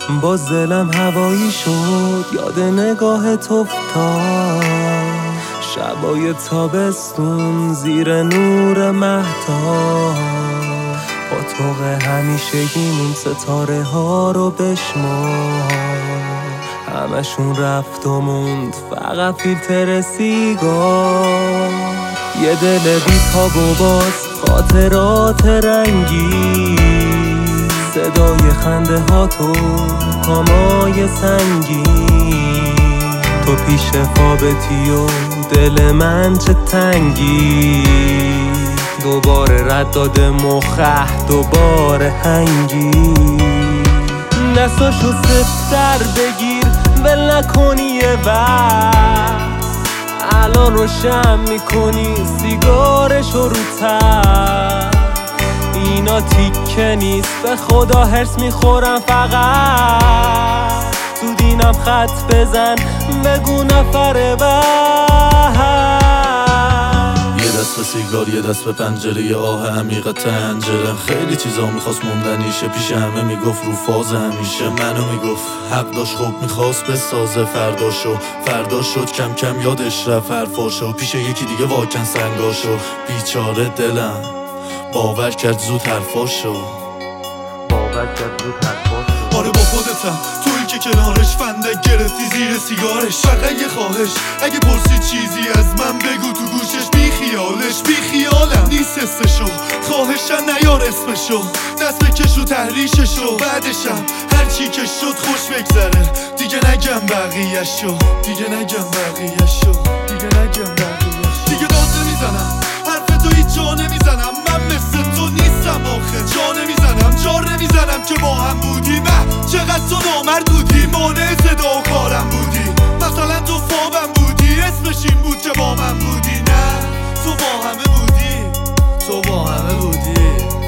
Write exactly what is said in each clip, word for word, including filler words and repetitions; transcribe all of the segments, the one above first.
باز دلم هوایی شد، یاد نگاه تو افتاد. شبای تابستون زیر نور مهتاب، با طوق همیشگیمون ستاره ها رو بشمار. همشون رفت و موند فقط فیلتر سیگار. یه دل بی تاب و باز خاطرات رنگی، صدای خنده ها تو پامای سنگی. تو پیش خوابتی و دل من چه تنگی، دوباره رد داده مخه دوباره هنگی. دستاشو سفتر بگیر ول نکنی یه وقت، الان روشن میکنی سیگارشو رو تر. اینا تیکه نیست به خدا هرس میخورم فقط. تو دینم خط بزن بگو نفر بعد. یه دست به سیگار یه دست به پنجره، یه آه عمیق تنجره. خیلی چیزا میخواست موندنیشه، پیش همه میگفت رو فاز همیشه. منو میگفت حق داشت، خوب میخواست بسازه فرداشو. فردا شد کم کم یادش رفت حرفاشو، پیش یکی دیگه واکن سنگاشو. بیچاره دلم باور کرد زود حرفاشو، باور کرد زود حرفاشو. آره با خودتم تویی که کنارش فندک گرفتی زیر سیگارش. فقط یه خواهش اگه پرسی چیزی از من بگو تو گوشش. بی خیالش بی خیالم نیست حسشو، خواهشن نیار اسمشو. دست بکش و تحریششو، بعدشم هر چی که شد خوش بگذره. دیگه نگم بقیه‌شو، دیگه نگم بقیه‌شو، دیگه نگم بقیه‌شو. دیگه داد نمیزنم حرف تو هیچ جا نمیزنم. من مثل تو نیستم آخه، جا نمیزنم جا نمیزنم که با هم بودیم. چقدر تو نامرد بودی، مانع صدا و کارم بودی. مثلا تو خوابم بودی، اسمش این بود که با من بودی. نه تو با همه بودی، تو با همه بودی.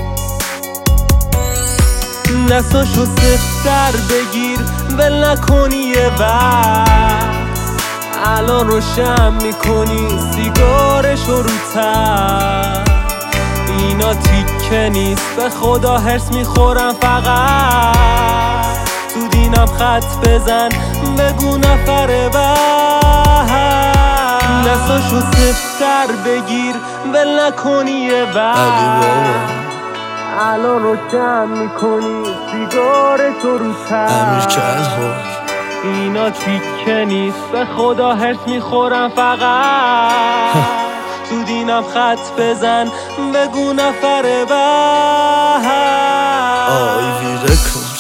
دستاشو سفتر بگیر ول نکنی یه وقت، الان روشن میکنی سیگارشو رو تر. اینا تیکه نیست به خدا هرس میخورم فقط. تو دینم خط بزن بگو نفر بعد. دستاشو سفتر بگیر ول نکنی یه وقت، الان روشن میکنی سیگارشو رو تر. اینا تیکه نیست به خدا هرس میخورم فقط. تو دینم خط بزن بگو نفر بعد. آی ویره کن